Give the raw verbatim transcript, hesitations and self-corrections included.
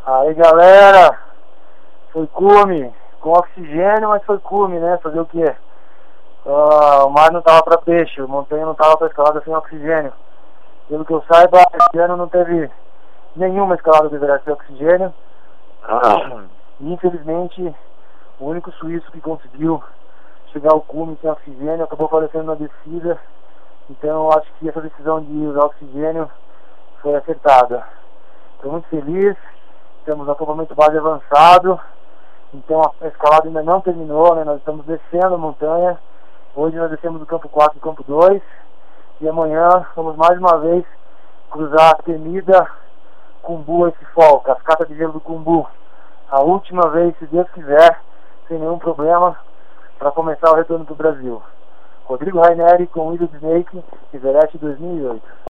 Aí galera, foi cume, com oxigênio, mas foi cume, né? Fazer o quê? Uh, o mar não tava para peixe, a montanha não tava para escalada sem oxigênio. Pelo que eu saiba, esse ano não teve nenhuma escalada de deverá sem oxigênio. E infelizmente, o único suíço que conseguiu chegar ao cume sem oxigênio acabou falecendo na descida. Então eu acho que essa decisão de usar oxigênio foi acertada. Estou muito feliz, temos um acampamento base avançado, então a escalada ainda não terminou, né? Nós estamos descendo a montanha. Hoje nós descemos do campo quatro e do campo dois, e amanhã vamos mais uma vez cruzar a temida Cumbu esse fall, cascata de gelo do Cumbu. A última vez, se Deus quiser, sem nenhum problema, para começar o retorno para o Brasil. Rodrigo Raineri com William Snake, Everest dois mil e oito.